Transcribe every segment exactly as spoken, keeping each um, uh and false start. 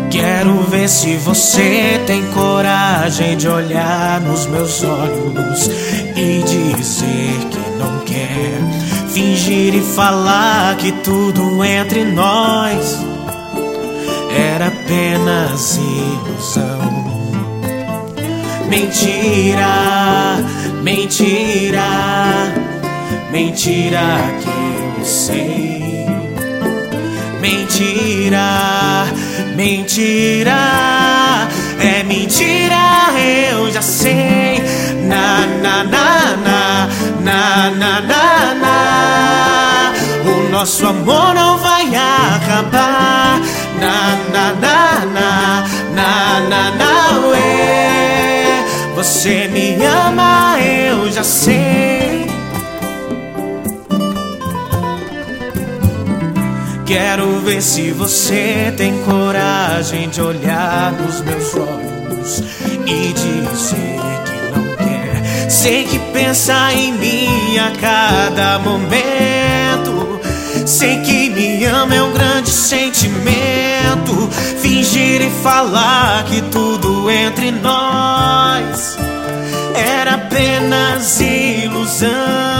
Quero ver se você tem coragem de olhar nos meus olhos e dizer que não quer. Fingir e falar que tudo entre nós era apenas ilusão. Mentira, mentira, mentira que eu sei. Mentira, mentira, é mentira, eu já sei. Na, na, na, na, na, na, na, na. O nosso amor não vai acabar. Na, na, na, na, na, na, na, ué. Você me ama, eu já sei. Quero ver se você tem coragem de olhar nos meus olhos e dizer que não quer. Sei que pensa em mim a cada momento. Sei que me ama é um grande sentimento. Fingir e falar que tudo entre nós era apenas ilusão.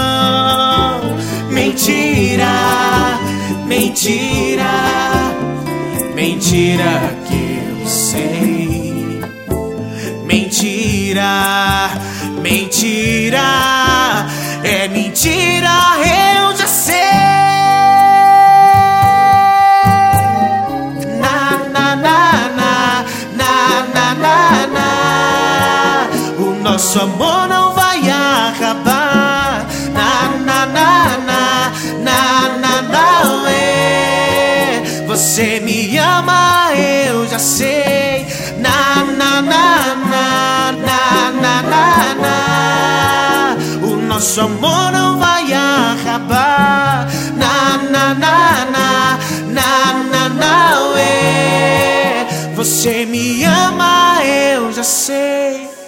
Mentira, mentira, mentira que eu sei. Mentira, mentira, é mentira, eu já sei. Na, na, na, na, na, na, na, na. O nosso amor não vai acabar. Na, na, na, na, na, na, na, ué. Você me ama, eu já sei. Na, na, na, na, na, na, na, na. O nosso amor não vai acabar. Na, na, na, na, na, na, na, ué. Você me ama, eu já sei.